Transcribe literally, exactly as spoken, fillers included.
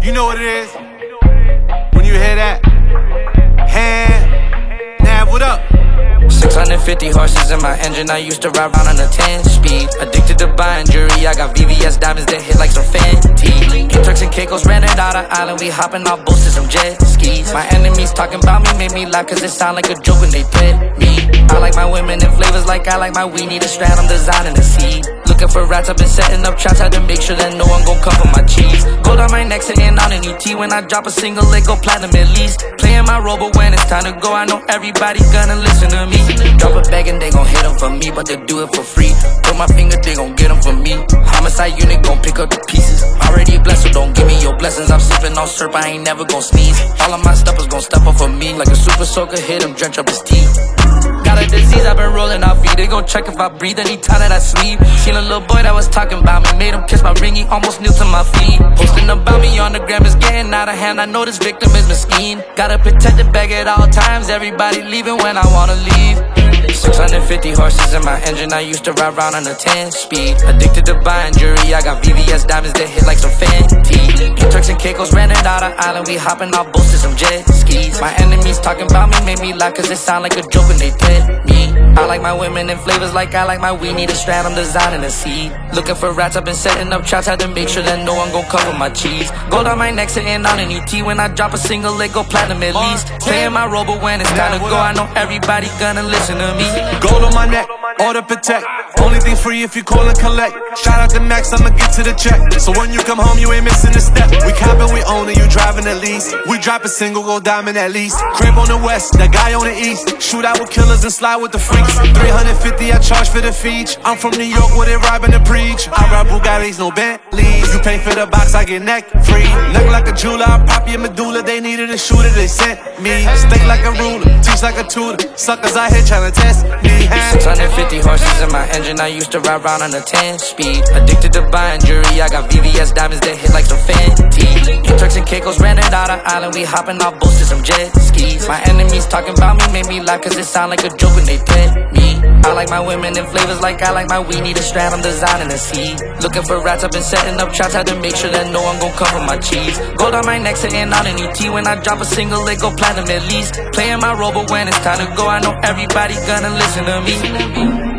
You know what it is. When you hear that, hand, Nav, what up? six hundred fifty horses in my engine, I used to ride around on a ten speed. Addicted to buying jewelry, I got V V S diamonds that hit like some Fenty. Turks and Caicos rented out an island, we hopping off boats to some jet skis. My enemies talking about me made me laugh cause it sound like a joke when they threat me. I like my women in flavors like I like my weed, need a strand, I'm designing a seed. Looking for rats, I've been setting up traps, had to make sure that no one gon' cover my cheese. Gold on my neck, sitting on an E T, when I drop a single, it go platinum at least. Playing my role, but when it's time to go, I know everybody gonna listen to me. Drop a bag and they gon' hit them for me, but they do it for free. Put my finger, they gon' get them for me. Homicide unit gon' pick up the pieces. Already blessed, so don't give me your blessings. I'm sipping on syrup, I ain't never gon' sneeze. All of my steppers gon' step up for me. Like a super soaker, hit him, drench up his teeth. Got a disease, I've been rolling off feet. They gon' check if I breathe anytime that I sleep. Seen a little boy that was talking about me, made him kiss my ring, he almost kneel to my feet. Posting about me on the gram is getting out of hand, I know this victim is mesquine. Gotta protect the bag at all times, everybody leaving when I wanna leave. Six hundred fifty horses in my engine, I used to ride around on a ten speed. Addicted to buying jewelry, I got V V S diamonds that hit like some Fenty. Turks and Caicos rented out an island, we hopping off boats to some jet skis. My enemies talking about me made me laugh cause it sound like a joke when they threat me. I like my women in flavors like I like my weed, need a strand, I'm designing a seed. Looking for rats, I've been setting up traps, had to make sure that no one gon' cover my cheese. Gold on my neck, sitting on an E T, when I drop a single, it go platinum at least. Playing my role, but when it's time to go, I know everybody gonna listen to me. Gold on my neck, all to protect. Only thing free if you call and collect. Shout out to Max, I'ma get to the check. So when you come home, you ain't missing a step. We copping, we own it, you driving at least. We drop a single, go diamond at least. Crib on the west, that guy on the east. Shoot out with killers and slide with the freaks. three hundred fifty, I charge for the feature. I'm from New York, where they robbing to preach. I ride Bugattis, no Bentleys. You pay for the box, I get neck free. Neck like a jeweler, I pop your medulla. They needed a shooter, they sent me. Stay like a ruler, teach like a tutor. Suckers out here trying to test me. six hundred fifty horses in my engine, I used to ride around on a ten speed. Addicted to buying jewelry, I got V V S diamonds that hit like some Fenty. Turks and Caicos rented out an island, we hopping off boats to some jet skis. My enemies talking about me made me laugh cause it sound like a joke when they threat me. I like my women in flavors like I like my weed, need a strand, I'm designing a seed. Looking for rats, I've been setting up traps, had to make sure that no one gon' cover my cheese. Gold on my neck, sitting on an E T, when I drop a single, it go platinum at least. Playing my role, but when it's time to go, I know everybody gonna listen to me.